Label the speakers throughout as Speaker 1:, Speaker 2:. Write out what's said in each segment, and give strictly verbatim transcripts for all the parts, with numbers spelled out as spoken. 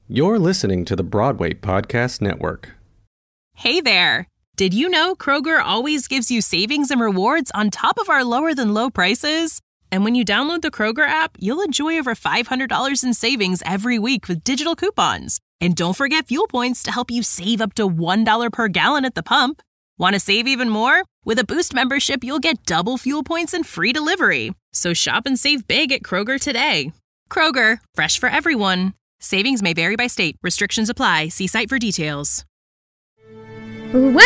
Speaker 1: You're listening to the Broadway Podcast Network.
Speaker 2: Hey there! Did you know Kroger always gives you savings and rewards on top of our lower-than-low prices? And when you download the Kroger app, you'll enjoy over five hundred dollars in savings every week with digital coupons. And don't forget fuel points to help you save up to one dollar per gallon at the pump. Want to save even more? With a Boost membership, you'll get double fuel points and free delivery. So shop and save big at Kroger today. Kroger, fresh for everyone. Savings may vary by state. Restrictions apply. See site for details.
Speaker 3: Welcome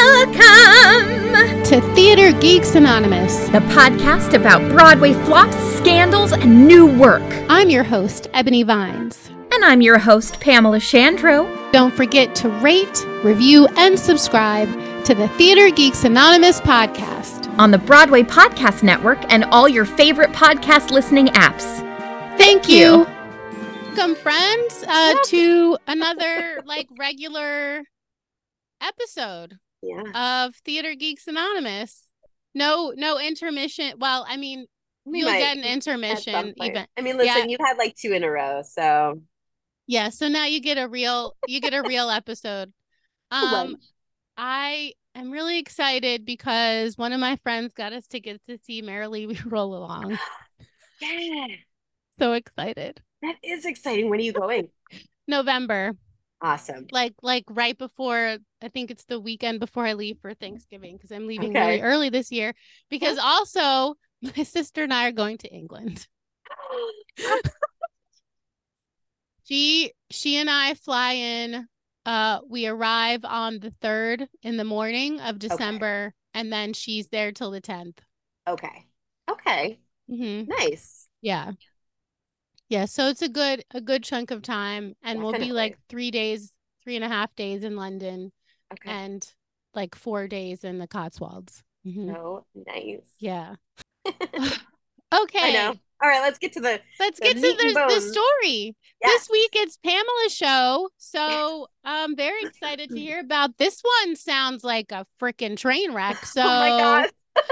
Speaker 4: to Theater Geeks Anonymous,
Speaker 3: the podcast about Broadway flops, scandals, and new work.
Speaker 4: I'm your host, Ebony Vines.
Speaker 3: And I'm your host, Pamela Shandro.
Speaker 4: Don't forget to rate, review, and subscribe to the Theater Geeks Anonymous podcast
Speaker 3: on the Broadway Podcast Network and all your favorite podcast listening apps.
Speaker 4: Thank you. Welcome, friends, uh, to another like regular episode
Speaker 5: yeah.
Speaker 4: of Theater Geeks Anonymous. No, no intermission. Well, I mean, we you'll get an intermission even.
Speaker 5: I mean, listen,
Speaker 4: yeah.
Speaker 5: You've had like two in a row, so
Speaker 4: yeah. So now you get a real, you get a real episode. Um, I am really excited because one of my friends got us tickets to see Merrily We Roll Along.
Speaker 5: Yeah,
Speaker 4: so excited.
Speaker 5: That is exciting. When are you going?
Speaker 4: November.
Speaker 5: Awesome.
Speaker 4: Like, like right before, I think it's the weekend before I leave for Thanksgiving because I'm leaving okay. really early this year. Because yeah. also, my sister and I are going to England. she, she and I fly in. Uh, we arrive on the third in the morning of December, okay. and then she's there till the tenth.
Speaker 5: Okay. Okay.
Speaker 4: Mm-hmm.
Speaker 5: Nice.
Speaker 4: Yeah. Yeah, so it's a good a good chunk of time, and Definitely. We'll be like three days, three and a half days in London,
Speaker 5: okay.
Speaker 4: and like four days in the Cotswolds.
Speaker 5: Mm-hmm. Oh, nice.
Speaker 4: Yeah.
Speaker 5: Okay.
Speaker 4: I
Speaker 5: know. All right, let's get to the
Speaker 4: let's
Speaker 5: the
Speaker 4: get to the, the story.
Speaker 5: Yes.
Speaker 4: This week it's Pamela's show, so I'm very excited to hear about this one. Sounds like a freaking train wreck. So
Speaker 5: oh my God.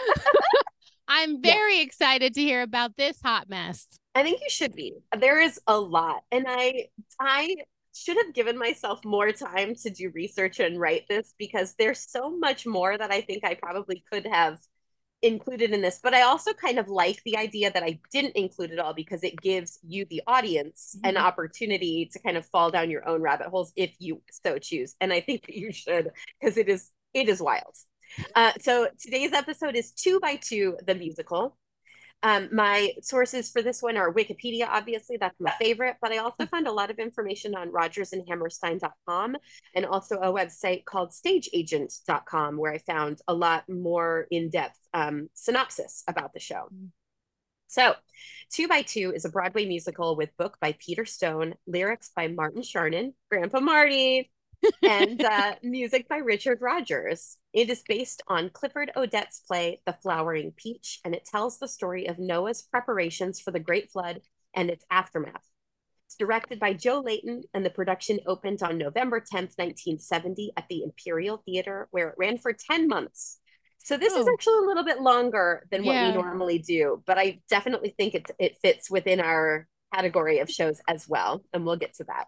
Speaker 4: I'm very yeah. excited to hear about this hot mess.
Speaker 5: I think you should be. There is a lot. And I I should have given myself more time to do research and write this because there's so much more that I think I probably could have included in this. But I also kind of like the idea that I didn't include it all because it gives you, the audience, mm-hmm. an opportunity to kind of fall down your own rabbit holes if you so choose. And I think that you should because it is it is wild. Uh, so today's episode is Two by Two, the musical. Um, my sources for this one are Wikipedia, obviously, that's my favorite, but I also found a lot of information on Rodgers and Hammerstein dot com and also a website called Stage Agent dot com where I found a lot more in-depth um, synopsis about the show. So, Two by Two is a Broadway musical with book by Peter Stone, lyrics by Martin Charnin, Grandpa Marty, and uh, music by Richard Rodgers. It is based on Clifford Odets' play, The Flowering Peach, and it tells the story of Noah's preparations for the Great Flood and its aftermath. It's directed by Joe Layton, and the production opened on November tenth, nineteen seventy at the Imperial Theater, where it ran for ten months. So this oh. is actually a little bit longer than what yeah. we normally do, but I definitely think it, it fits within our category of shows as well, and we'll get to that.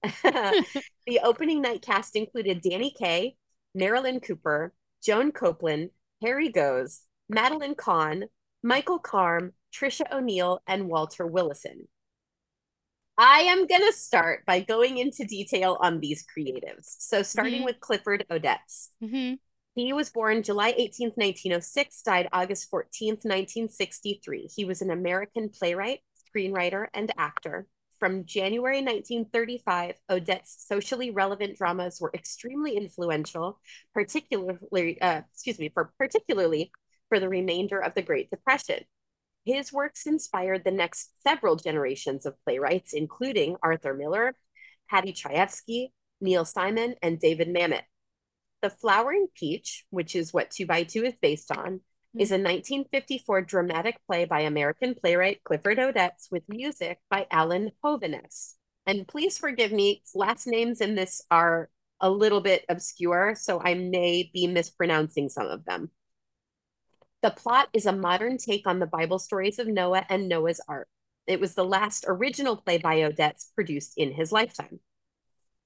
Speaker 5: The opening night cast included Danny Kaye, Marilyn Cooper, Joan Copeland, Harry Goes, Madeline Kahn, Michael Carm, Trisha O'Neill, and Walter Willison. I am going to start by going into detail on these creatives. So starting mm-hmm. with Clifford Odets.
Speaker 4: Mm-hmm.
Speaker 5: He was born July eighteenth, nineteen oh six, died August fourteenth, nineteen sixty-three. He was an American playwright, screenwriter, and actor. From January nineteen thirty-five, Odets' socially relevant dramas were extremely influential, particularly, uh, excuse me, for particularly for the remainder of the Great Depression. His works inspired the next several generations of playwrights, including Arthur Miller, Paddy Chayefsky, Neil Simon, and David Mamet. The Flowering Peach, which is what Two by Two is based on, mm-hmm. is a nineteen fifty-four dramatic play by American playwright Clifford Odets with music by Alan Hovhaness. And please forgive me, last names in this are a little bit obscure, so I may be mispronouncing some of them. The plot is a modern take on the Bible stories of Noah and Noah's Ark. It was the last original play by Odets produced in his lifetime.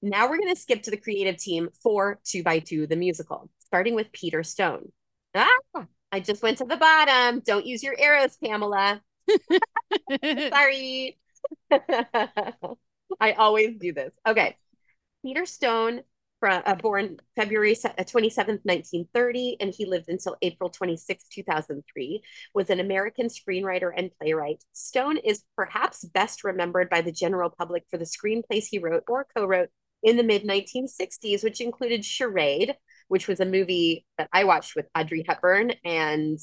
Speaker 5: Now we're going to skip to the creative team for Two by Two, the musical, starting with Peter Stone. Ah, I just went to the bottom. Don't use your arrows, Pamela. Sorry. I always do this. Okay. Peter Stone, from, uh, born February twenty-seventh, nineteen thirty, and he lived until April twenty-sixth, two thousand three, was an American screenwriter and playwright. Stone is perhaps best remembered by the general public for the screenplays he wrote or co-wrote in the mid nineteen sixties, which included Charade, which was a movie that I watched with Audrey Hepburn and,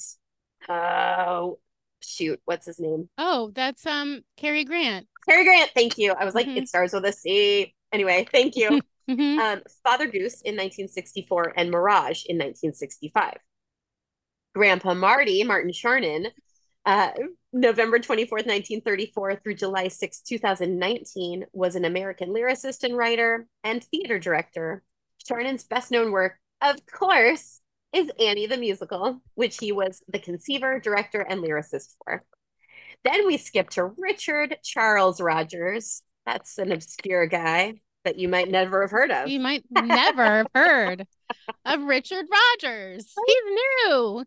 Speaker 5: oh, uh, shoot, what's his name?
Speaker 4: Oh, that's um Cary Grant.
Speaker 5: Cary Grant, thank you. I was like, mm-hmm. It starts with a C. Anyway, thank you.
Speaker 4: Mm-hmm.
Speaker 5: Um, Father Goose in nineteen sixty-four and Mirage in nineteen sixty-five. Grandpa Marty, Martin Charnin, uh, November twenty-fourth, nineteen thirty-four through July sixth, two thousand nineteen, was an American lyricist and writer and theater director. Charnin's best known work, of course, is Annie the Musical, which he was the conceiver, director, and lyricist for. Then we skip to Richard Charles Rogers. That's an obscure guy that you might never have heard of.
Speaker 4: You might never have heard of Richard Rogers. He's new.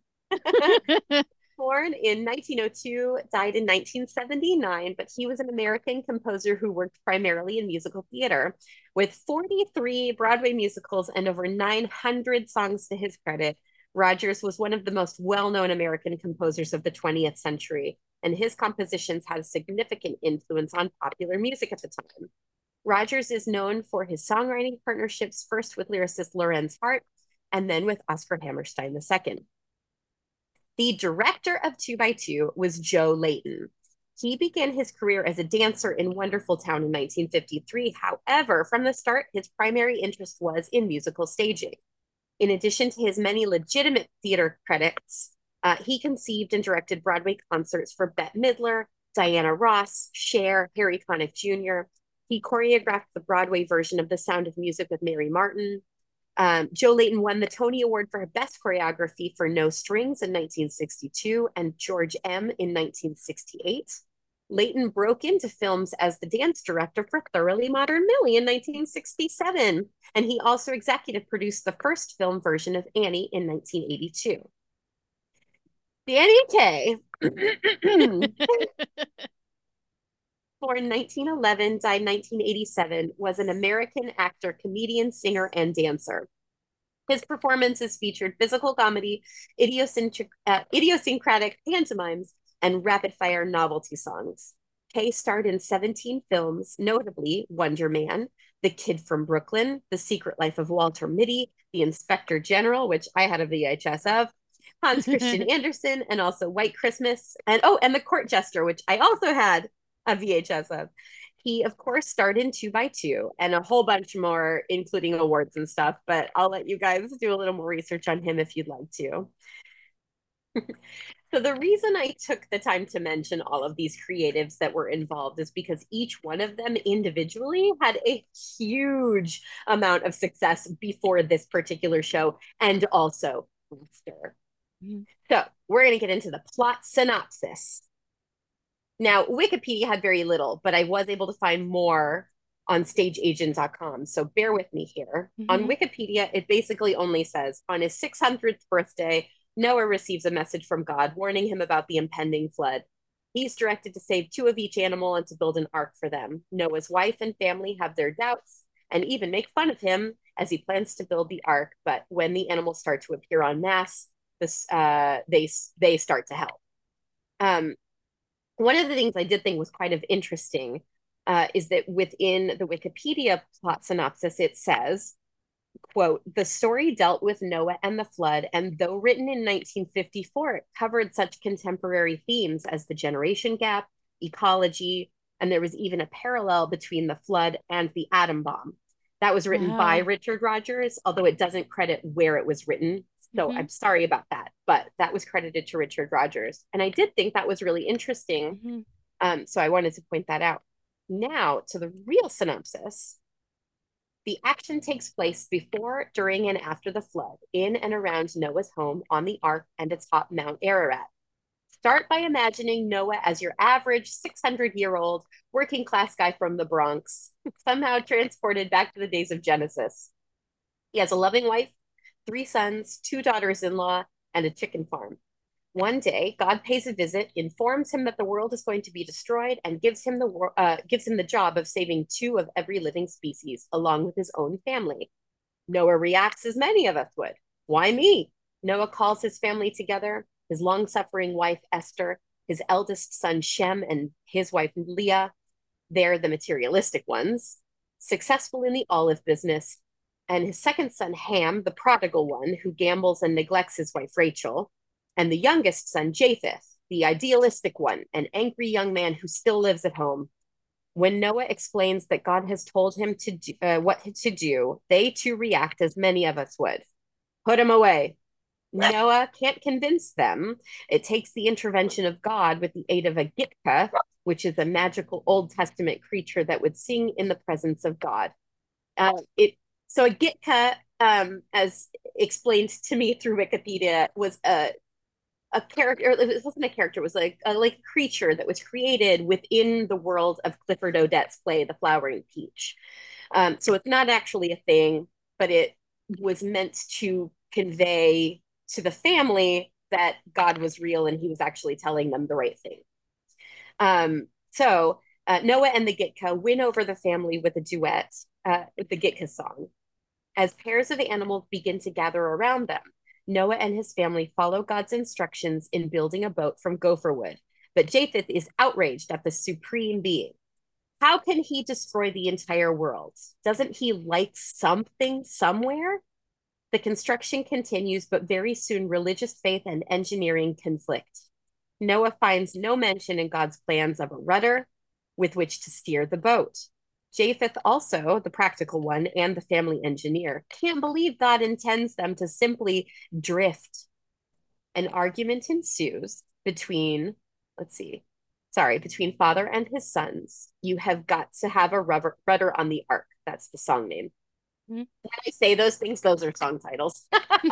Speaker 5: Born in nineteen oh two, died in nineteen seventy-nine, but he was an American composer who worked primarily in musical theater. With forty-three Broadway musicals and over nine hundred songs to his credit, Rogers was one of the most well-known American composers of the twentieth century, and his compositions had a significant influence on popular music at the time. Rogers is known for his songwriting partnerships, first with lyricist Lorenz Hart, and then with Oscar Hammerstein the Second. The director of Two by Two was Joe Layton. He began his career as a dancer in Wonderful Town in nineteen fifty-three. However, from the start, his primary interest was in musical staging. In addition to his many legitimate theater credits, uh, he conceived and directed Broadway concerts for Bette Midler, Diana Ross, Cher, Harry Connick Junior He choreographed the Broadway version of The Sound of Music with Mary Martin. Um, Joe Layton won the Tony Award for Best Choreography for No Strings in nineteen sixty-two and George M. in nineteen sixty-eight. Layton broke into films as the dance director for Thoroughly Modern Millie in nineteen sixty-seven, and he also executive produced the first film version of Annie in nineteen eighty-two. Danny Kaye, born nineteen eleven, died nineteen eighty-seven, was an American actor, comedian, singer, and dancer. His performances featured physical comedy, idiosyncratic, uh, idiosyncratic pantomimes, and rapid-fire novelty songs. Kaye starred in seventeen films, notably Wonder Man, The Kid from Brooklyn, The Secret Life of Walter Mitty, The Inspector General, which I had a V H S of, Hans Christian Andersen, and also White Christmas, and oh, and The Court Jester, which I also had a V H S of. He, of course, starred in Two by Two and a whole bunch more, including awards and stuff, but I'll let you guys do a little more research on him if you'd like to. So the reason I took the time to mention all of these creatives that were involved is because each one of them individually had a huge amount of success before this particular show and also after. Mm-hmm. So we're going to get into the plot synopsis. Now, Wikipedia had very little, but I was able to find more on stage agent dot com. So bear with me here. Mm-hmm. On Wikipedia, it basically only says, on his six hundredth birthday, Noah receives a message from God warning him about the impending flood. He's directed to save two of each animal and to build an ark for them. Noah's wife and family have their doubts and even make fun of him as he plans to build the ark. But when the animals start to appear en masse, this, uh, they, they start to help. Um, one of the things I did think was kind of interesting uh, is that within the Wikipedia plot synopsis, it says, quote, the story dealt with Noah and the flood, and though written in nineteen fifty-four, it covered such contemporary themes as the generation gap, ecology, and there was even a parallel between the flood and the atom bomb. That was written wow. by Richard Rogers, although it doesn't credit where it was written. So mm-hmm. I'm sorry about that, but that was credited to Richard Rogers. And I did think that was really interesting. Mm-hmm. Um, so I wanted to point that out. Now to the real synopsis. The action takes place before, during, and after the flood in and around Noah's home on the Ark and atop Mount Ararat. Start by imagining Noah as your average six hundred year old working class guy from the Bronx, somehow transported back to the days of Genesis. He has a loving wife, three sons, two daughters in law, and a chicken farm. One day, God pays a visit, informs him that the world is going to be destroyed, and gives him the uh, gives him the job of saving two of every living species, along with his own family. Noah reacts as many of us would. Why me? Noah calls his family together, his long-suffering wife, Esther, his eldest son, Shem, and his wife, Leah. They're the materialistic ones, successful in the olive business, and his second son, Ham, the prodigal one, who gambles and neglects his wife, Rachel, and the youngest son, Japheth, the idealistic one, an angry young man who still lives at home. When Noah explains that God has told him to do, uh, what to do, they too react as many of us would. Put him away. Noah can't convince them. It takes the intervention of God with the aid of a Gitka, which is a magical Old Testament creature that would sing in the presence of God. Uh, it so a Gitka, um, as explained to me through Wikipedia, was a a character. It wasn't a character. It was like a like creature that was created within the world of Clifford Odets' play, The Flowering Peach. Um, so it's not actually a thing, but it was meant to convey to the family that God was real and he was actually telling them the right thing. Um, so uh, Noah and the Gitka win over the family with a duet, uh, with the Gitka song. As pairs of animals begin to gather around them, Noah and his family follow God's instructions in building a boat from gopher wood, but Japheth is outraged at the supreme being. How can he destroy the entire world? Doesn't he like something somewhere? The construction continues, but very soon religious faith and engineering conflict. Noah finds no mention in God's plans of a rudder with which to steer the boat. Japheth, also the practical one and the family engineer, can't believe God intends them to simply drift. An argument ensues between, let's see, sorry, between father and his sons. You have got to have a rubber, rudder on the ark. That's the song name. Mm-hmm. When I say those things, those are song titles.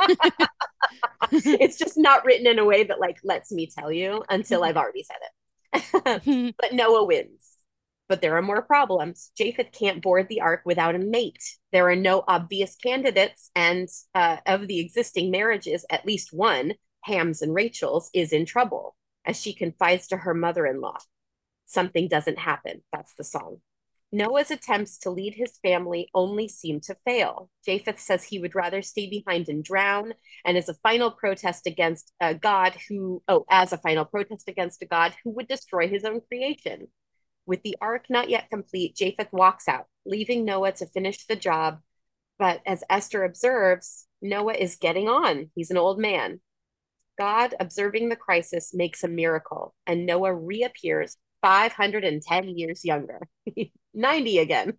Speaker 5: It's just not written in a way that like lets me tell you until I've already said it. But Noah wins. But there are more problems. Japheth can't board the ark without a mate. There are no obvious candidates, and uh, of the existing marriages, at least one, Ham's and Rachel's, is in trouble, as she confides to her mother-in-law. Something doesn't happen. That's the song. Noah's attempts to lead his family only seem to fail. Japheth says he would rather stay behind and drown, and as a final protest against a God who, oh, as a final protest against a God who would destroy his own creation. With the ark not yet complete, Japheth walks out, leaving Noah to finish the job. But as Esther observes, Noah is getting on. He's an old man. God, observing the crisis, makes a miracle, and Noah reappears five hundred ten years younger. ninety again.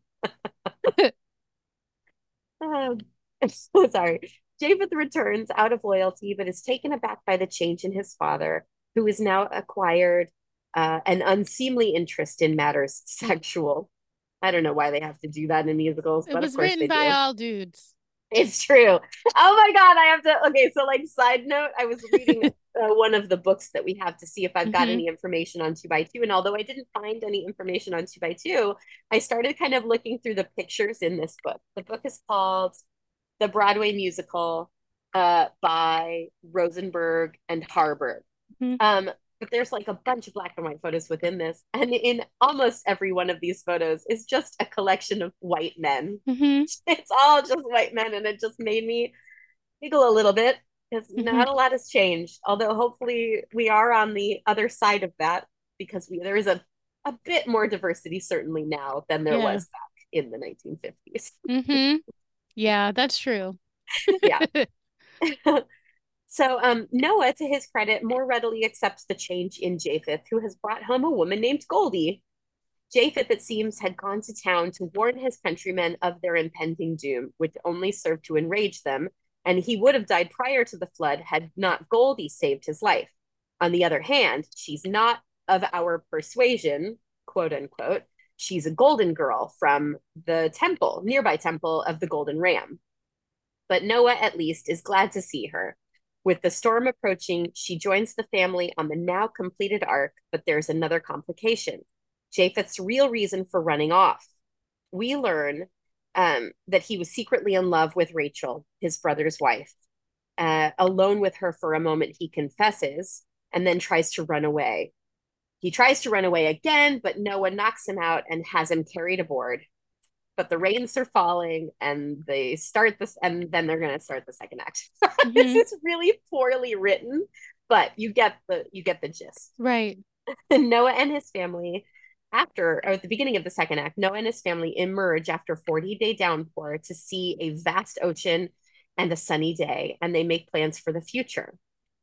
Speaker 5: um, sorry. Japheth returns out of loyalty, but is taken aback by the change in his father, who is now acquired uh, an unseemly interest in matters sexual. I don't know why they have to do that in musicals,
Speaker 4: it
Speaker 5: but
Speaker 4: was
Speaker 5: of course
Speaker 4: written
Speaker 5: they
Speaker 4: by
Speaker 5: do.
Speaker 4: all dudes.
Speaker 5: It's true. Oh my God, I have to. Okay, so like side note, I was reading uh, one of the books that we have to see if I've got
Speaker 4: Mhm.
Speaker 5: any information on two by two. And although I didn't find any information on two by two, I started kind of looking through the pictures in this book. The book is called The Broadway Musical uh, by Rosenberg and Harburg.
Speaker 4: Mhm.
Speaker 5: Um, but there's like a bunch of black and white photos within this. And in almost every one of these photos is just a collection of white men.
Speaker 4: Mhm.
Speaker 5: It's all just white men. And it just made me giggle a little bit because
Speaker 4: Mhm.
Speaker 5: not a lot has changed. Although hopefully we are on the other side of that because we, there is a, a bit more diversity certainly now than there
Speaker 4: Yeah.
Speaker 5: was back in the nineteen fifties.
Speaker 4: Mhm. Yeah, that's true.
Speaker 5: Yeah. So um, Noah, to his credit, more readily accepts the change in Japheth, who has brought home a woman named Goldie. Japheth, it seems, had gone to town to warn his countrymen of their impending doom, which only served to enrage them, and he would have died prior to the flood had not Goldie saved his life. On the other hand, she's not of our persuasion, quote unquote. She's a golden girl from the temple, nearby temple of the Golden Ram. But Noah, at least, is glad to see her. With the storm approaching, she joins the family on the now completed ark, but there's another complication. Japheth's real reason for running off. We learn um, that he was secretly in love with Rachel, his brother's wife. Uh, alone with her for a moment, he confesses and then tries to run away. He tries to run away again, but Noah knocks him out and has him carried aboard. But the rains are falling and they start this, and then they're going to start the second act. Mm-hmm. This is really poorly written, but you get the you get the gist.
Speaker 4: Right.
Speaker 5: Noah and his family, after or at the beginning of the second act, Noah and his family emerge after forty-day downpour to see a vast ocean and a sunny day, and they make plans for the future.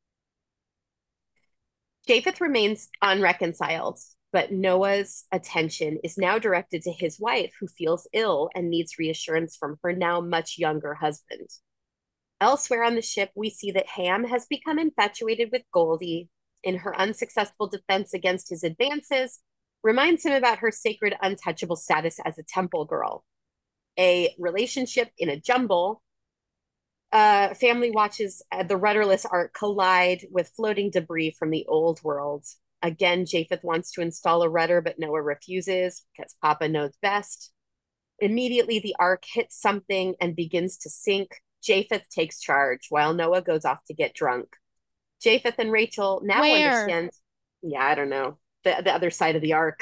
Speaker 5: Japheth remains unreconciled, but Noah's attention is now directed to his wife, who feels ill and needs reassurance from her now much younger husband. Elsewhere on the ship, we see that Ham has become infatuated with Goldie. In her unsuccessful defense against his advances, reminds him about her sacred untouchable status as a temple girl. A relationship in a jumble. Uh, family watches the rudderless ark collide with floating debris from the old world. Again, Japheth wants to install a rudder, but Noah refuses because Papa knows best. Immediately, the ark hits something and begins to sink. Japheth takes charge while Noah goes off to get drunk. Japheth and Rachel now
Speaker 4: Where?
Speaker 5: understand. Yeah, I don't know. The, the other side of the ark.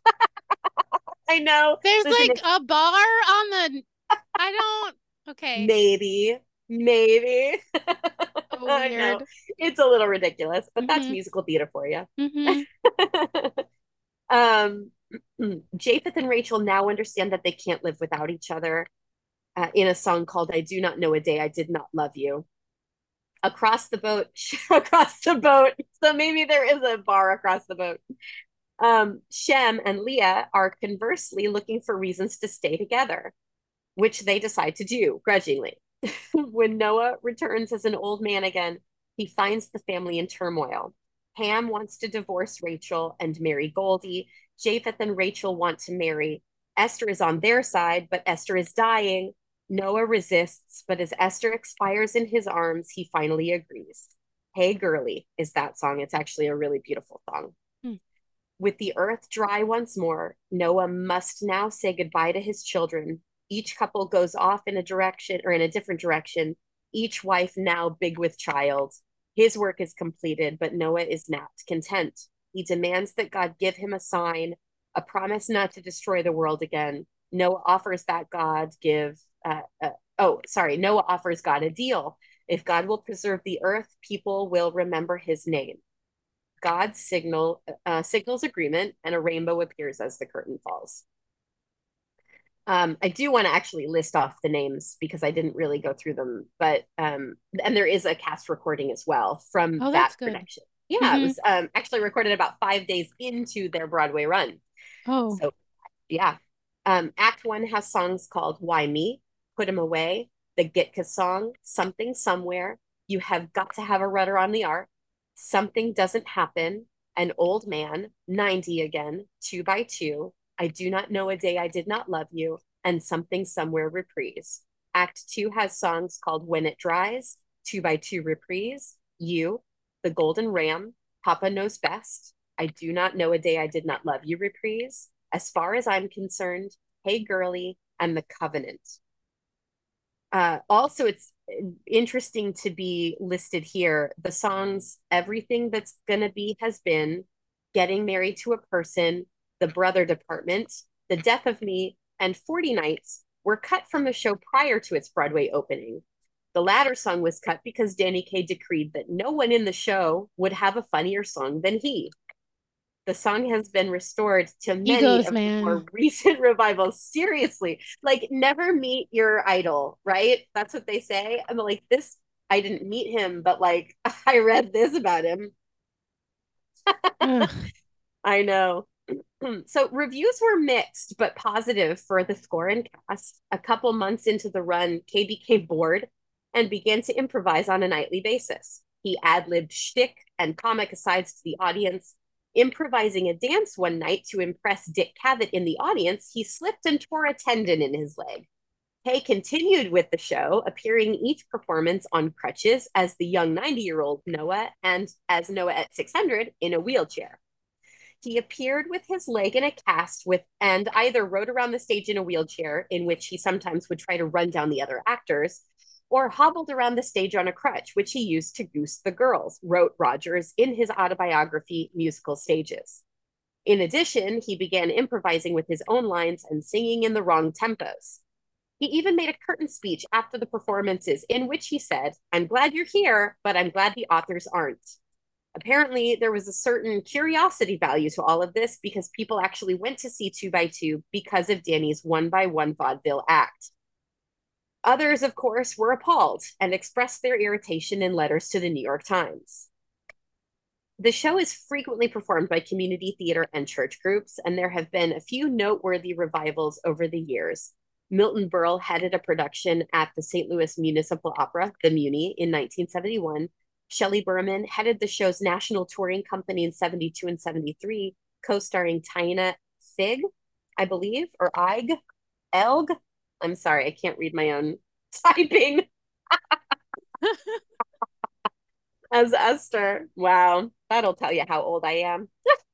Speaker 5: I know.
Speaker 4: There's
Speaker 5: Listen,
Speaker 4: like a bar on the. I don't. Okay.
Speaker 5: Maybe. Maybe.
Speaker 4: So
Speaker 5: I know.
Speaker 4: weird.
Speaker 5: It's a little ridiculous, but
Speaker 4: Mhm.
Speaker 5: that's musical theater for you.
Speaker 4: Mhm.
Speaker 5: um, Japheth and Rachel now understand that they can't live without each other uh, in a song called I Do Not Know a Day I Did Not Love You. Across the boat, across the boat. So maybe there is a bar across the boat. Um, Shem and Leah are conversely looking for reasons to stay together, which they decide to do grudgingly. When Noah returns as an old man again, he finds the family in turmoil. Ham wants to divorce Rachel and marry Goldie. Japheth and Rachel want to marry. Esther is on their side, but Esther is dying. Noah resists, but as Esther expires in his arms, he finally agrees. Hey Girlie is that song. It's actually a really beautiful song. Hmm. With the earth dry once more, Noah must now say goodbye to his children. Each couple goes off in a direction or in a different direction. Each wife now big with child. His work is completed, but Noah is not content. He demands that God give him a sign, a promise not to destroy the world again. Noah offers that God give, uh, uh, oh, sorry, Noah offers God a deal. If God will preserve the earth, people will remember his name. God signal, uh, signals agreement, and a rainbow appears as the curtain falls. Um, I do want to actually list off the names because I didn't really go through them, but um, and there is a cast recording as well from
Speaker 4: Oh,
Speaker 5: that
Speaker 4: that's good.
Speaker 5: production. Yeah,
Speaker 4: Mhm.
Speaker 5: it was um, actually recorded about five days into their Broadway run.
Speaker 4: Oh,
Speaker 5: So, yeah. Um, Act one has songs called Why Me, Put Him Away, the Gitka song, Something Somewhere, You Have Got to Have a Rudder on the Ark, Something Doesn't Happen, An Old Man, ninety again, Two by Two, I Do Not Know a Day I Did Not Love You, and Something Somewhere reprise. Act two has songs called When It Dries, Two by Two reprise, You, The Golden Ram, Papa Knows Best, I Do Not Know a Day I Did Not Love You reprise, As Far as I'm Concerned, Hey Girlie, and The Covenant. Uh, also, it's interesting to be listed here. The songs Everything That's Gonna Be Has Been, Getting Married to a Person, The Brother Department, The Death of Me, and forty Nights were cut from the show prior to its Broadway opening. The latter song was cut because Danny Kaye decreed that no one in the show would have a funnier song than he. The song has been restored to many
Speaker 4: Egos,
Speaker 5: of
Speaker 4: man.
Speaker 5: the more recent revivals. Seriously, like never meet your idol, right? That's what they say. I'm like, this, I didn't meet him, but like I read this about him. I know. So reviews were mixed, but positive for the score and cast. A couple months into the run, Kaye became bored and began to improvise on a nightly basis. He ad-libbed shtick and comic asides to the audience. Improvising a dance one night to impress Dick Cavett in the audience, he slipped and tore a tendon in his leg. Kay continued with the show, appearing each performance on crutches as the young ninety-year-old Noah and as Noah at six hundred in a wheelchair. He appeared with his leg in a cast with and either rode around the stage in a wheelchair, in which he sometimes would try to run down the other actors, or hobbled around the stage on a crutch, which he used to goose the girls, wrote Rogers in his autobiography, Musical Stages. In addition, he began improvising with his own lines and singing in the wrong tempos. He even made a curtain speech after the performances in which he said, "I'm glad you're here, but I'm glad the authors aren't." Apparently, there was a certain curiosity value to all of this because people actually went to see Two by Two because of Danny's one by one vaudeville act. Others, of course, were appalled and expressed their irritation in letters to the New York Times. The show is frequently performed by community theater and church groups, and there have been a few noteworthy revivals over the years. Milton Berle headed a production at the Saint Louis Municipal Opera, the Muni, in nineteen seventy-one. Shelley Berman headed the show's national touring company in seventy-two and seventy-three, co-starring Tina Fig, I believe, or Ig, Elg. I'm sorry, I can't read my own typing. As Esther. Wow, that'll tell you how old I am.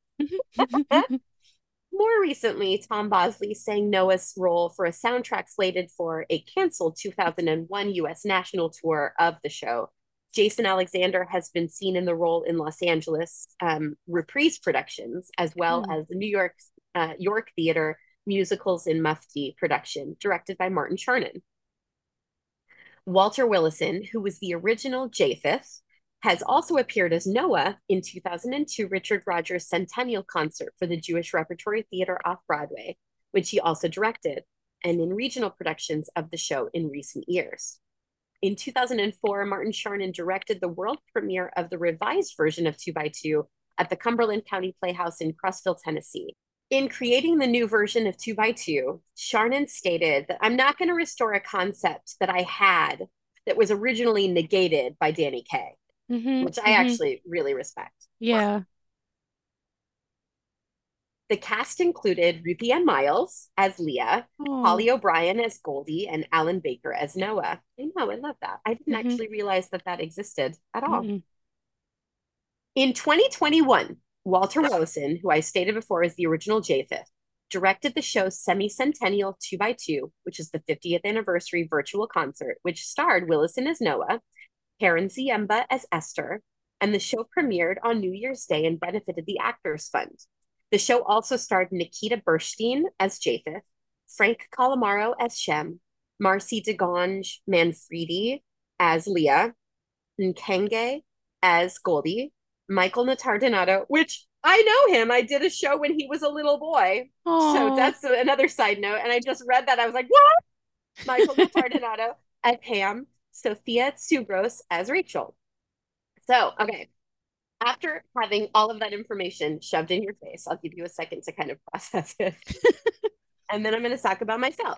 Speaker 5: More recently, Tom Bosley sang Noah's role for a soundtrack slated for a canceled two thousand one U S national tour of the show. Jason Alexander has been seen in the role in Los Angeles um, reprise productions, as well mm. as the New York uh, York Theater Musicals in Mufti production, directed by Martin Charnin. Walter Willison, who was the original Japheth, has also appeared as Noah in two thousand two Richard Rodgers' Centennial Concert for the Jewish Repertory Theater off-Broadway, which he also directed, and in regional productions of the show in recent years. In two thousand four, Martin Charnin directed the world premiere of the revised version of Two by Two at the Cumberland County Playhouse in Crossville, Tennessee. In creating the new version of Two by Two, Charnin stated that I'm not going to restore a concept that I had that was originally negated by Danny Kaye, mm-hmm, which I mm-hmm. actually really respect.
Speaker 4: Yeah.
Speaker 5: The cast included Ruthie Ann Miles as Leah, oh. Holly O'Brien as Goldie, and Alan Baker as Noah. I know, I love that. I didn't mm-hmm. actually realize that that existed at all. Mm-hmm. In twenty twenty-one, Walter Willison, who I stated before is the original Japheth, directed the show's semi-centennial Two by Two, which is the fiftieth anniversary virtual concert, which starred Willison as Noah, Karen Ziemba as Esther, and the show premiered on New Year's Day and benefited the Actors Fund. The show also starred Nikita Burstein as Japheth, Frank Calamaro as Shem, Marcy DeGange Manfredi as Leah, Nkenge as Goldie, Michael Notardinato, which I know him. I did a show when he was a little boy. Aww. So that's another side note. And I just read that. I was like, what? Michael Notardinato as Pam, Sophia Tsugros as Rachel. So, okay. After having all of that information shoved in your face, I'll give you a second to kind of process it. And then I'm going to talk about myself.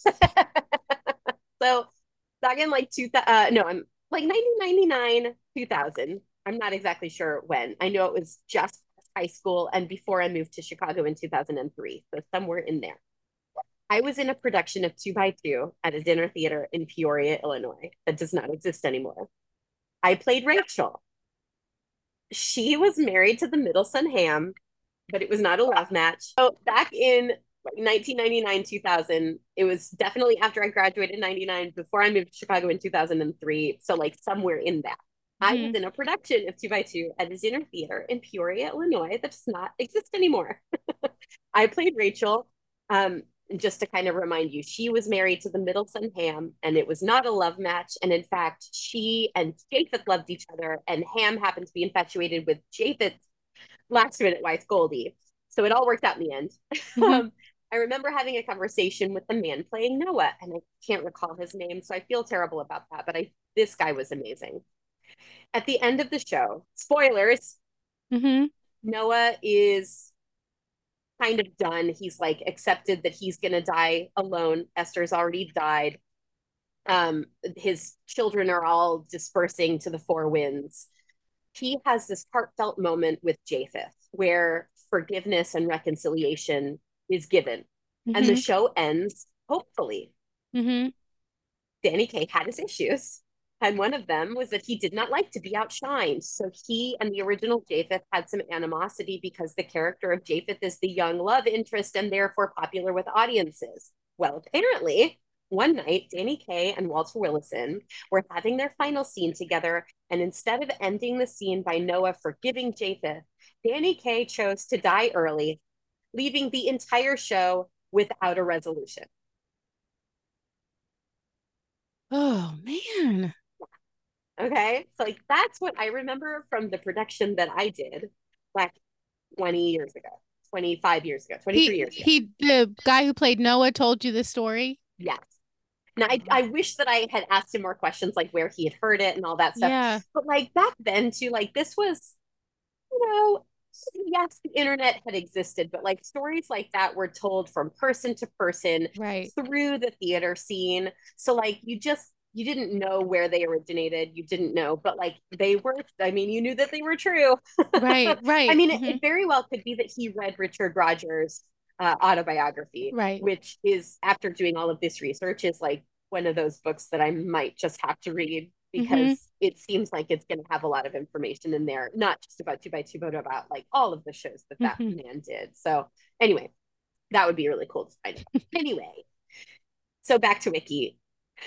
Speaker 5: So back in like two thousand, uh, no, I'm like nineteen ninety-nine, two thousand. I'm not exactly sure when. I know it was just high school and before I moved to Chicago in two thousand three. So somewhere in there. I was in a production of Two by Two at a dinner theater in Peoria, Illinois, that does not exist anymore. I played Rachel. She was married to the Middleton Ham, but it was not a love match. So back in nineteen ninety-nine, two thousand, it was definitely after I graduated in ninety-nine, before I moved to Chicago in two thousand three. So like somewhere in that. Mm-hmm. I was in a production of Two by Two at a dinner theater in Peoria, Illinois, that does not exist anymore. I played Rachel. Um, just to kind of remind you, she was married to the Middleton Ham, and it was not a love match. And in fact, she and Japheth loved each other, and Ham happened to be infatuated with Japheth's last minute wife, Goldie. So it all worked out in the end. Mm-hmm. um, I remember having a conversation with the man playing Noah, and I can't recall his name, so I feel terrible about that. But I, this guy was amazing. At the end of the show, spoilers, mm-hmm. Noah is kind of done. He's like accepted that he's going to die alone. Esther's already died. Um, his children are all dispersing to the four winds. He has this heartfelt moment with Japheth where forgiveness and reconciliation is given. Mm-hmm. And the show ends, hopefully. Mm-hmm. Danny Kaye had his issues. And one of them was that he did not like to be outshined. So he and the original Japheth had some animosity because the character of Japheth is the young love interest and therefore popular with audiences. Well, apparently, one night, Danny Kaye and Walter Willison were having their final scene together, and instead of ending the scene by Noah forgiving Japheth, Danny Kaye chose to die early, leaving the entire show without a resolution.
Speaker 4: Oh, man.
Speaker 5: Okay, so like that's what I remember from the production that I did like twenty years ago, twenty-five years ago, twenty-three
Speaker 4: He,
Speaker 5: years ago.
Speaker 4: he, the guy who played Noah told you this story?
Speaker 5: Yes. Now, I, I wish that I had asked him more questions, like where he had heard it and all that stuff.
Speaker 4: Yeah.
Speaker 5: But like back then, too, like this was, you know, yes, the internet had existed, but like stories like that were told from person to person
Speaker 4: Right.
Speaker 5: through the theater scene. So like you just, you didn't know where they originated. You didn't know, but like they were, I mean, you knew that they were true.
Speaker 4: Right, right.
Speaker 5: I mean,
Speaker 4: Mhm.
Speaker 5: it, it very well could be that he read Richard Rogers' uh, autobiography,
Speaker 4: Right.
Speaker 5: which is, after doing all of this research, is like one of those books that I might just have to read because
Speaker 4: Mhm.
Speaker 5: it seems like it's going to have a lot of information in there, not just about two by two, but about like all of the shows that that
Speaker 4: Mhm.
Speaker 5: man did. So anyway, that would be really cool to find out. Anyway, so back to Wiki.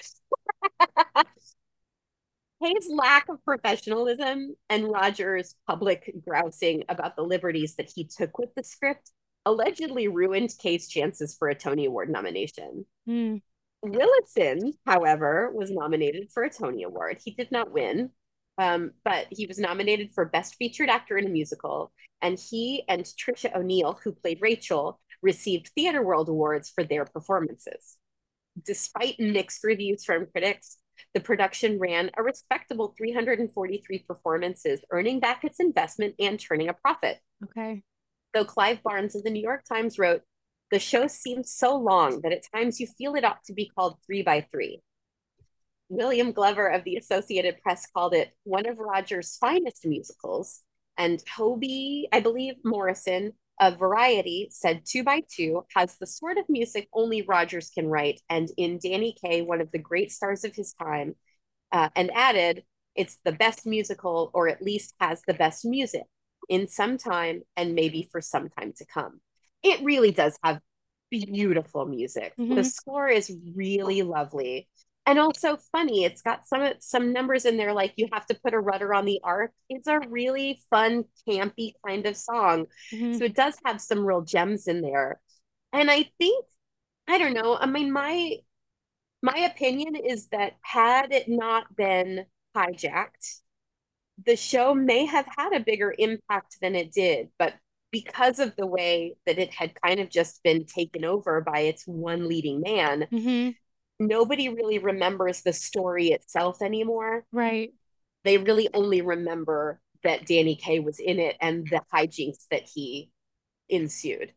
Speaker 5: Kaye's lack of professionalism and Rogers' public grousing about the liberties that he took with the script allegedly ruined Kaye's chances for a Tony Award nomination.
Speaker 4: Mm.
Speaker 5: Willison, however, was nominated for a Tony Award. He did not win, um, but he was nominated for Best Featured Actor in a Musical, and he and Trisha O'Neill, who played Rachel, received Theatre World Awards for their performances. Despite mixed reviews from critics, the production ran a respectable three hundred forty-three performances, earning back its investment and turning a profit.
Speaker 4: Okay.
Speaker 5: Though Clive Barnes of the New York Times wrote, the show seems so long that at times you feel it ought to be called three by three. William Glover of the Associated Press called it one of Rogers' finest musicals, and Toby, I believe, Morrison of Variety said Two by Two has the sort of music only Rogers can write, and in Danny Kaye, one of the great stars of his time, uh, and added, it's the best musical, or at least has the best music in some time and maybe for some time to come. It really does have beautiful music.
Speaker 4: Mhm.
Speaker 5: The score is really lovely. And also funny, it's got some some numbers in there like you have to put a rudder on the ark. It's a really fun, campy kind of song.
Speaker 4: Mhm.
Speaker 5: So it does have some real gems in there. And I think, I don't know, I mean, my my opinion is that had it not been hijacked, the show may have had a bigger impact than it did. But because of the way that it had kind of just been taken over by its one leading man,
Speaker 4: Mhm.
Speaker 5: nobody really remembers the story itself anymore.
Speaker 4: Right.
Speaker 5: They really only remember that Danny Kaye was in it and the hijinks that he ensued.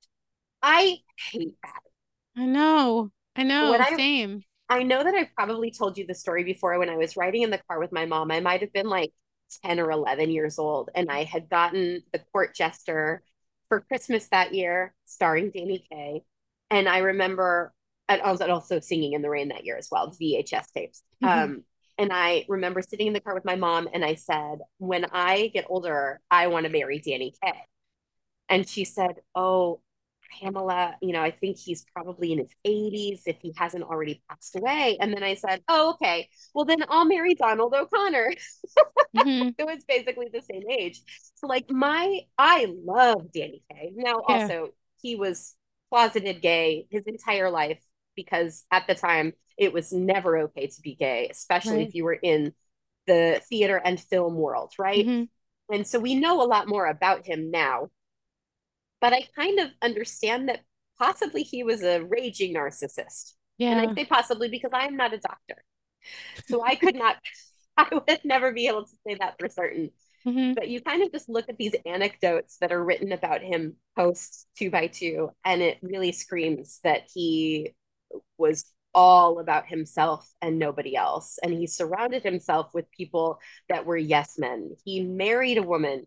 Speaker 5: I hate that.
Speaker 4: I know. I know.
Speaker 5: What I
Speaker 4: Same.
Speaker 5: I know that I've probably told you the story before. When I was riding in the car with my mom, I might have been like ten or eleven years old, and I had gotten The Court Jester for Christmas that year, starring Danny Kaye. And I remember, and I was also Singing in the Rain that year as well, V H S tapes.
Speaker 4: Mhm.
Speaker 5: Um, and I remember sitting in the car with my mom, and I said, when I get older, I want to marry Danny Kaye. And she said, oh, Pamela, you know, I think he's probably in his eighties if he hasn't already passed away. And then I said, oh, okay, well, then I'll marry Donald O'Connor.
Speaker 4: Mhm.
Speaker 5: It was basically the same age. So, like, my, I love Danny Kaye. Now,
Speaker 4: Yeah.
Speaker 5: also, he was closeted gay his entire life because at the time it was never okay to be gay, especially
Speaker 4: Right.
Speaker 5: if you were in the theater and film world, right?
Speaker 4: Mhm.
Speaker 5: And so we know a lot more about him now. But I kind of understand that possibly he was a raging narcissist. And
Speaker 4: Yeah.
Speaker 5: I say possibly because I am not a doctor. So I could not, I would never be able to say that for certain.
Speaker 4: Mhm.
Speaker 5: But you kind of just look at these anecdotes that are written about him post two by two, and it really screams that he was all about himself and nobody else. And he surrounded himself with people that were yes men. He married a woman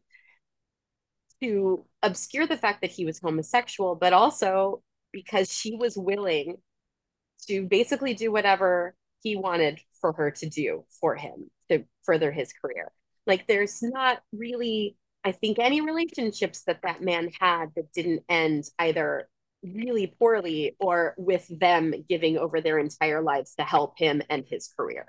Speaker 5: to obscure the fact that he was homosexual, but also because she was willing to basically do whatever he wanted for her to do for him to further his career. Like there's not really, I think, any relationships that that man had that didn't end either really poorly or with them giving over their entire lives to help him and his career.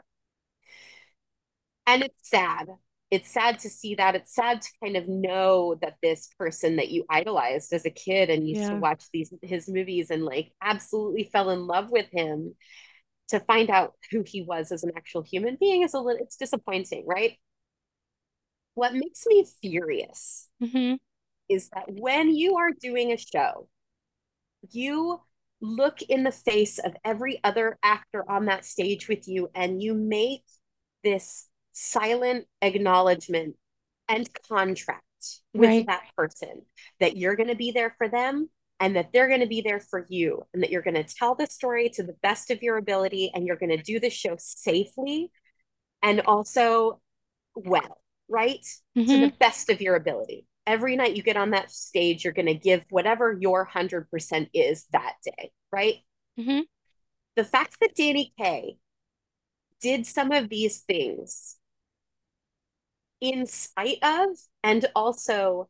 Speaker 5: And it's sad. It's sad to see that. It's sad to kind of know that this person that you idolized as a kid and used
Speaker 4: Yeah.
Speaker 5: to watch these his movies and like absolutely fell in love with him, to find out who he was as an actual human being is a little, it's disappointing, right? What makes me furious
Speaker 4: Mm-hmm.
Speaker 5: is that when you are doing a show, you look in the face of every other actor on that stage with you and you make this silent acknowledgement and contract with
Speaker 4: Right.
Speaker 5: that person that you're going to be there for them and that they're going to be there for you and that you're going to tell the story to the best of your ability and you're going to do the show safely and also well, right?
Speaker 4: Mm-hmm.
Speaker 5: To the best of your ability. Every night you get on that stage, you're going to give whatever your one hundred percent is that day, right?
Speaker 4: Mm-hmm.
Speaker 5: The fact that Danny Kaye did some of these things in spite of and also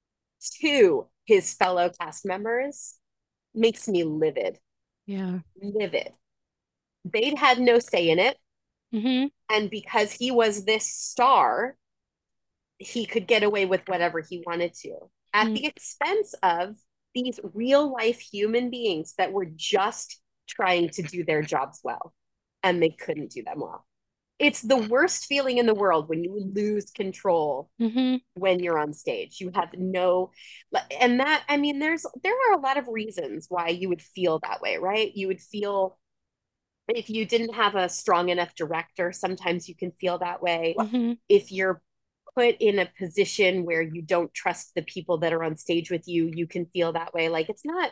Speaker 5: to his fellow cast members makes me livid.
Speaker 4: Yeah.
Speaker 5: Livid. They'd had no say in it.
Speaker 4: Mm-hmm.
Speaker 5: And because he was this star, he could get away with whatever he wanted to at
Speaker 4: Mm.
Speaker 5: the expense of these real life human beings that were just trying to do their jobs well and they couldn't do them well. It's the worst feeling in the world when you lose control
Speaker 4: Mm-hmm.
Speaker 5: when you're on stage. You have no, and that, I mean, there's, there are a lot of reasons why you would feel that way, right? You would feel, if you didn't have a strong enough director, sometimes you can feel that way.
Speaker 4: Mm-hmm.
Speaker 5: If you're put in a position where you don't trust the people that are on stage with you, you can feel that way. Like it's not,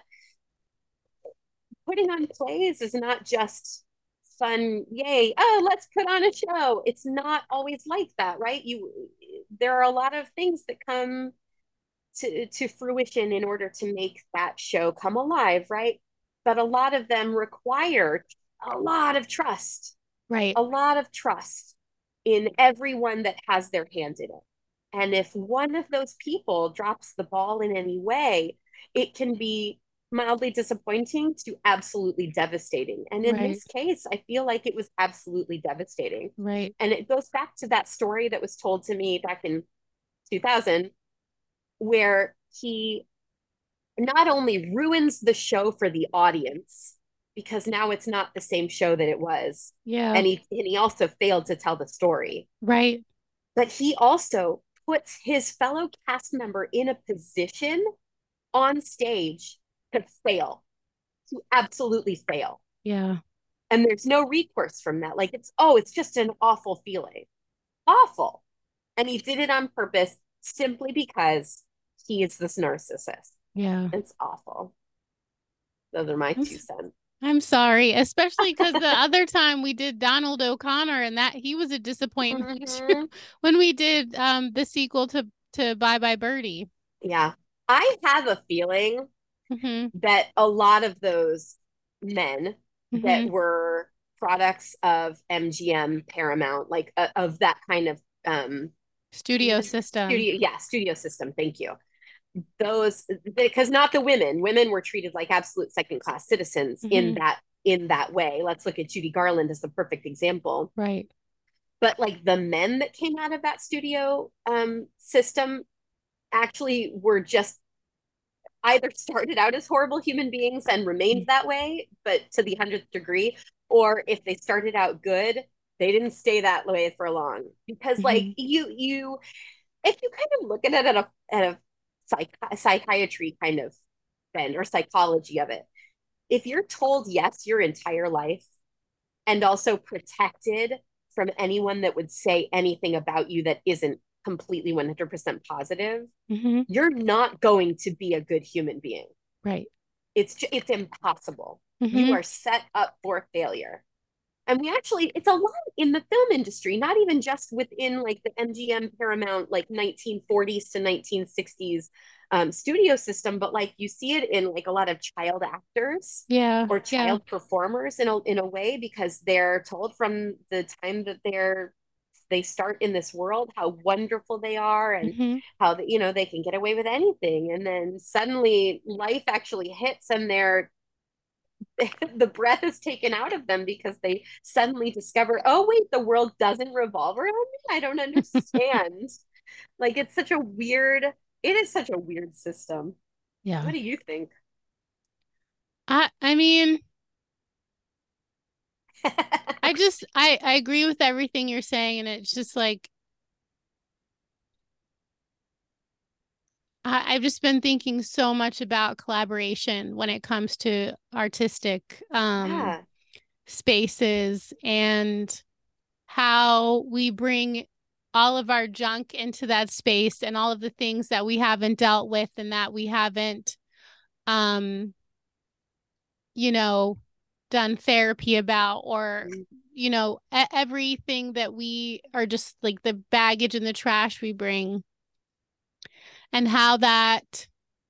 Speaker 5: putting on plays is not just fun, yay, oh, let's put on a show. It's not always like that, right? You, there are a lot of things that come to, to fruition in order to make that show come alive, right? But a lot of them require a lot of trust,
Speaker 4: Right.
Speaker 5: a lot of trust in everyone that has their hand in it. And if one of those people drops the ball in any way, it can be mildly disappointing to absolutely devastating. And in
Speaker 4: Right.
Speaker 5: this case, I feel like it was absolutely devastating.
Speaker 4: Right.
Speaker 5: And it goes back to that story that was told to me back in two thousand, where he not only ruins the show for the audience, because now it's not the same show that it was.
Speaker 4: Yeah.
Speaker 5: And he and he also failed to tell the story.
Speaker 4: Right.
Speaker 5: But he also puts his fellow cast member in a position on stage to fail, to absolutely fail.
Speaker 4: Yeah.
Speaker 5: And there's no recourse from that. Like it's, oh, it's just an awful feeling. Awful. And he did it on purpose simply because he is this narcissist.
Speaker 4: Yeah.
Speaker 5: It's awful. Those are my
Speaker 4: I'm
Speaker 5: two
Speaker 4: s-
Speaker 5: cents.
Speaker 4: I'm sorry, especially because the other time we did Donald O'Connor and that he was a disappointment too
Speaker 5: Mhm.
Speaker 4: when we did um the sequel to to Bye Bye Birdie.
Speaker 5: Yeah. I have a feeling
Speaker 4: Mm-hmm.
Speaker 5: that a lot of those men that
Speaker 4: Mm-hmm.
Speaker 5: were products of M G M, Paramount, like uh, of that kind of um
Speaker 4: Studio system.
Speaker 5: studio, yeah, studio system. Thank you. Those, because not the women. Women were treated like absolute second class citizens
Speaker 4: Mhm.
Speaker 5: in that in that way. Let's look at Judy Garland as the perfect example.
Speaker 4: Right.
Speaker 5: But like the men that came out of that studio um, system actually were just either started out as horrible human beings and remained that way, but to the hundredth degree, or if they started out good, they didn't stay that way for long. Because like
Speaker 4: Mhm.
Speaker 5: you you if you kind of look at it at a at a psych- psychiatry kind of bend or psychology of it, if you're told yes your entire life and also protected from anyone that would say anything about you that isn't completely one hundred percent positive,
Speaker 4: Mm-hmm.
Speaker 5: you're not going to be a good human being.
Speaker 4: Right.
Speaker 5: It's it's impossible.
Speaker 4: Mm-hmm.
Speaker 5: You are set up for failure. And we actually, it's a lot in the film industry, not even just within like the M G M Paramount, like nineteen forties to nineteen sixties um, studio system, but like you see it in like a lot of child actors
Speaker 4: Yeah.
Speaker 5: or
Speaker 4: Yeah.
Speaker 5: child performers in a, in a way, because they're told from the time that they're they start in this world how wonderful they are, and
Speaker 4: Hmm.
Speaker 5: how that, you know, they can get away with anything, and then suddenly life actually hits and they're the breath is taken out of them because they suddenly discover, oh wait, the world doesn't revolve around me. I don't understand. Like it's such a weird, it is such a weird system.
Speaker 4: Yeah.
Speaker 5: What do you think?
Speaker 4: I I mean, I just I I agree with everything you're saying, and it's just like I, I've just been thinking so much about collaboration when it comes to artistic um
Speaker 5: Yeah,
Speaker 4: spaces, and how we bring all of our junk into that space, and all of the things that we haven't dealt with and that we haven't um you know done therapy about, or you know e- everything that we are just like the baggage and the trash we bring, and how that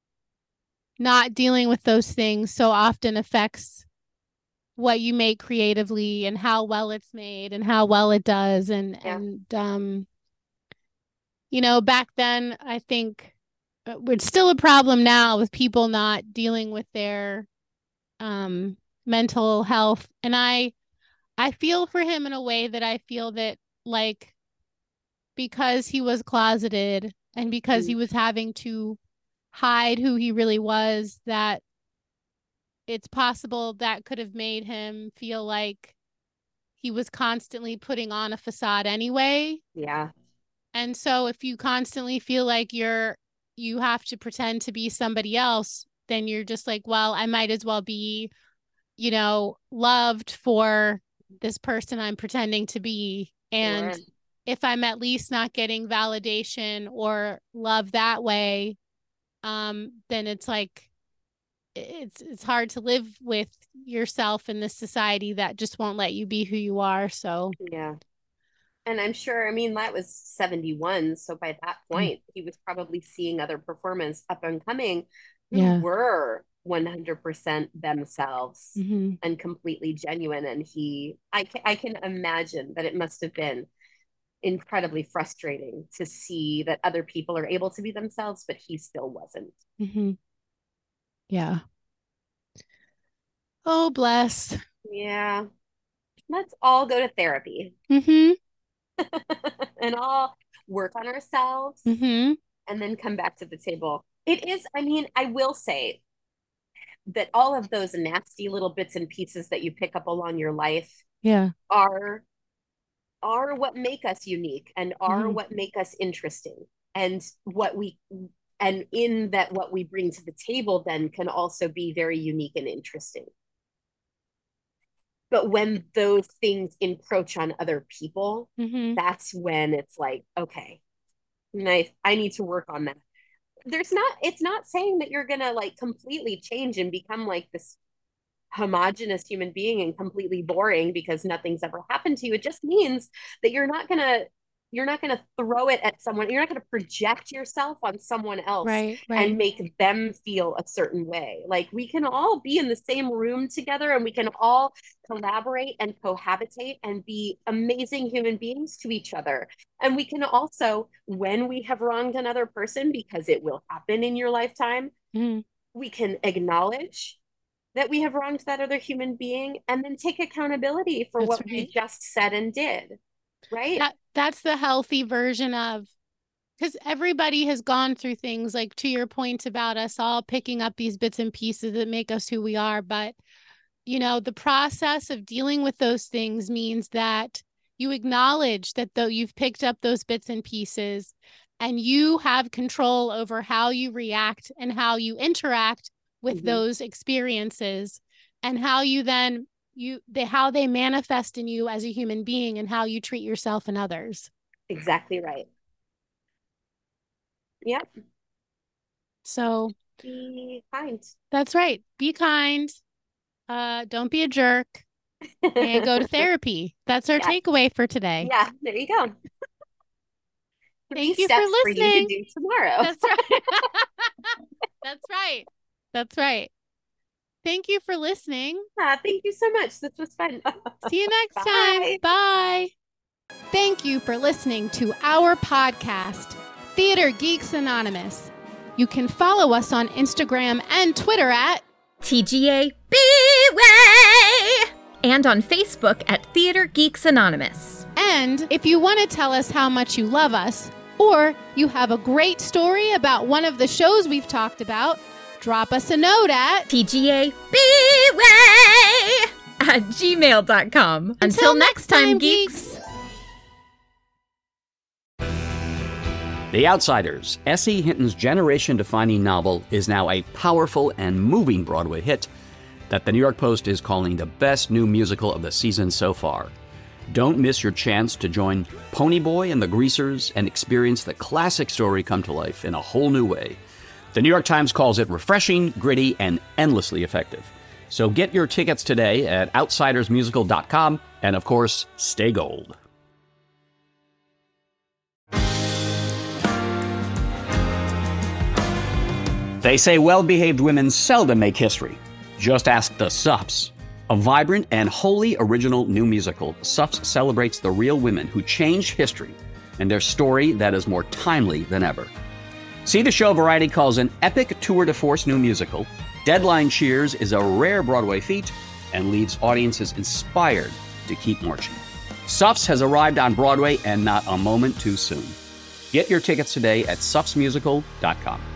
Speaker 4: not dealing with those things so often affects what you make creatively, and how well it's made and how well it does. and
Speaker 5: yeah,
Speaker 4: and um you know back then I think uh, it's still a problem now with people not dealing with their um mental health, and I I feel for him in a way that I feel that, like, because he was closeted and because he
Speaker 5: mm,
Speaker 4: was having to hide who he really was, that it's possible that could have made him feel like he was constantly putting on a facade anyway.
Speaker 5: yeah,
Speaker 4: And so if you constantly feel like you're you have to pretend to be somebody else, then you're just like, well, I might as well be, you know, loved for this person I'm pretending to be. And
Speaker 5: sure,
Speaker 4: if I'm at least not getting validation or love that way, um, then it's like it's it's hard to live with yourself in this society that just won't let you be who you are. So
Speaker 5: yeah. And I'm sure, I mean, that was seventy-one. So by that
Speaker 4: yeah.
Speaker 5: point, he was probably seeing other performers up and coming who
Speaker 4: Yeah.
Speaker 5: were one hundred percent themselves
Speaker 4: Hmm.
Speaker 5: and completely genuine. And he, I, I can imagine that it must have been incredibly frustrating to see that other people are able to be themselves, but he still wasn't.
Speaker 4: Hmm. Yeah. Oh, bless.
Speaker 5: Yeah. Let's all go to therapy
Speaker 4: Hmm.
Speaker 5: and all work on ourselves
Speaker 4: Hmm.
Speaker 5: and then come back to the table. It is, I mean, I will say that all of those nasty little bits and pieces that you pick up along your life
Speaker 4: Yeah.
Speaker 5: are are what make us unique and are
Speaker 4: Hmm.
Speaker 5: what make us interesting, and what we and in that what we bring to the table then can also be very unique and interesting. But when those things encroach on other people,
Speaker 4: Hmm.
Speaker 5: that's when it's like, okay, I, I need to work on that. There's not, it's not saying that you're gonna like completely change and become like this homogenous human being and completely boring because nothing's ever happened to you. It just means that you're not gonna you're not gonna throw it at someone. You're not gonna project yourself on someone else
Speaker 4: Right.
Speaker 5: and
Speaker 4: Right.
Speaker 5: make them feel a certain way. Like we can all be in the same room together and we can all collaborate and cohabitate and be amazing human beings to each other. And we can also, when we have wronged another person, because it will happen in your lifetime,
Speaker 4: Hmm.
Speaker 5: we can acknowledge that we have wronged that other human being and then take accountability for
Speaker 4: That's
Speaker 5: what we
Speaker 4: right.
Speaker 5: just said and did. Right?
Speaker 4: That that's the healthy version of, because everybody has gone through things, like to your point about us all picking up these bits and pieces that make us who we are. But, you know, the process of dealing with those things means that you acknowledge that though you've picked up those bits and pieces, and you have control over how you react and how you interact with
Speaker 5: Mm-hmm.
Speaker 4: those experiences, and how you then you they how they manifest in you as a human being, and how you treat yourself and others.
Speaker 5: Exactly right. Yep.
Speaker 4: So
Speaker 5: Be kind.
Speaker 4: that's right. Be kind. Uh, don't be a jerk. And go to therapy. That's our
Speaker 5: Yeah.
Speaker 4: takeaway for today.
Speaker 5: Yeah, there you go.
Speaker 4: Thank
Speaker 5: Three
Speaker 4: you for
Speaker 5: steps for
Speaker 4: listening.
Speaker 5: you to do tomorrow.
Speaker 4: That's right. That's right. That's right. Thank you for listening.
Speaker 5: Ah, thank you so much. This was fun.
Speaker 4: See you next
Speaker 5: Bye.
Speaker 4: time. Bye. Thank you for listening to our podcast, Theater Geeks Anonymous. You can follow us on Instagram and Twitter at
Speaker 3: T G A B-Way! And on Facebook at Theater Geeks Anonymous.
Speaker 4: And if you want to tell us how much you love us, or you have a great story about one of the shows we've talked about, drop us a note at
Speaker 3: T G A B-Way at gmail dot com. Until, Until next time, geeks. geeks.
Speaker 6: The Outsiders, S E. Hinton's generation-defining novel, is now a powerful and moving Broadway hit that the New York Post is calling the best new musical of the season so far. Don't miss your chance to join Ponyboy and the Greasers and experience the classic story come to life in a whole new way. The New York Times calls it refreshing, gritty, and endlessly effective. So get your tickets today at outsiders musical dot com, and of course, stay gold. They say well-behaved women seldom make history. Just ask the Suffs. A vibrant and wholly original new musical, Suffs celebrates the real women who changed history and their story that is more timely than ever. See the show Variety calls an epic tour de force new musical. Deadline cheers is a rare Broadway feat and leaves audiences inspired to keep marching. Suffs has arrived on Broadway, and not a moment too soon. Get your tickets today at suffs musical dot com.